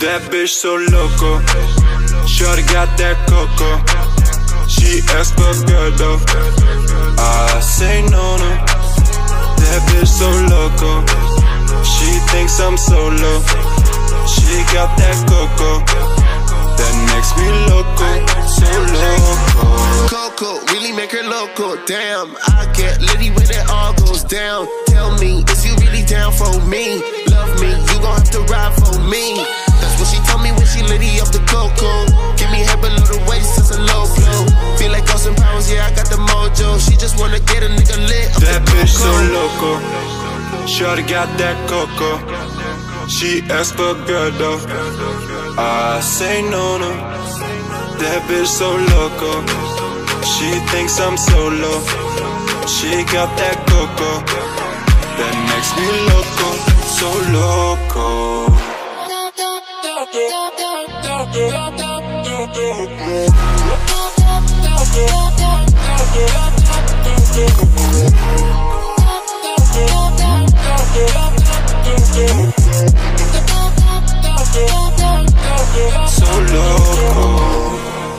That bitch so loco. Shorty got that coco. She asked for good though. I say no, no. That bitch so loco. She thinks I'm solo. She got that coco. That makes me loco, so loco. Coco, really make her loco. Damn, I get litty when it all goes down. Tell me, is you really down for me? Love me, you gon' have to ride for me. That's what she told me when she litty up the coco. Give me head below the waist, it's a low blow. Feel like Austin Powers, yeah, I got the mojo. She just wanna get a nigga lit up that the bitch coco. so loco. Shorty got that coco. She asked for good though. I say no, no. That bitch so loco. She thinks I'm solo. She got that coco. That makes me loco, so loco. So loco.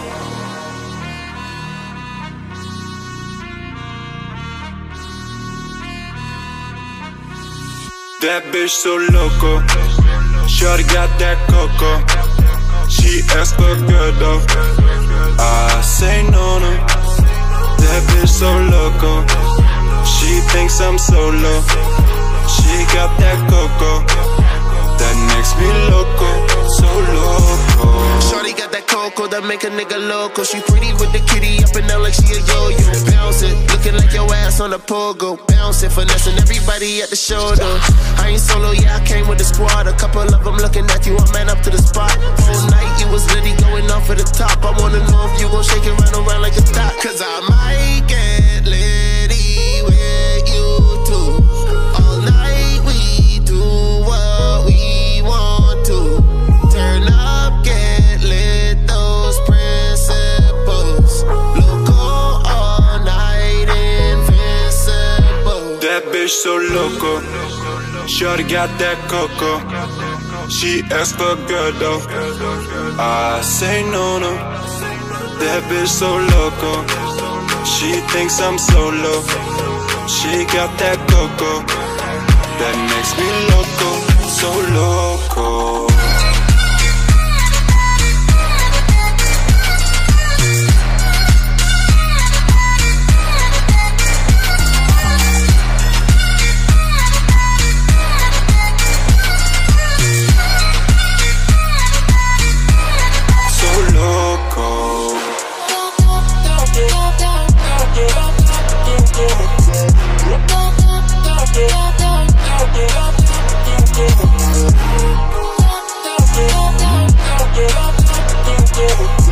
That bitch so loco. Shorty got that coco. She asked for good though. I say no, no. That bitch so loco. She thinks I'm solo. She got that coco. That makes me loco, so loco. Shorty got that coco that make a nigga loco. She pretty with the kitty up and down like she a yo-yo. Bounce it, looking like your ass on the pogo. Bounce it, finessing everybody at the shoulder. I ain't solo, yeah, I came with the squad. A couple of them looking at you, I man up to the spot. Whole night you was litty going off at the top. I wanna know if you gon' shake it round like a top. Cause I might get litty with you too. All night we do what we want to. Turn up, get lit, those principles. Loco all night, invincible. That bitch so loco. Shorty got that coco. She asked for good though. I say no, no. That bitch so loco. She thinks I'm solo. She got that coco. That makes me loco, so loco. Yeah.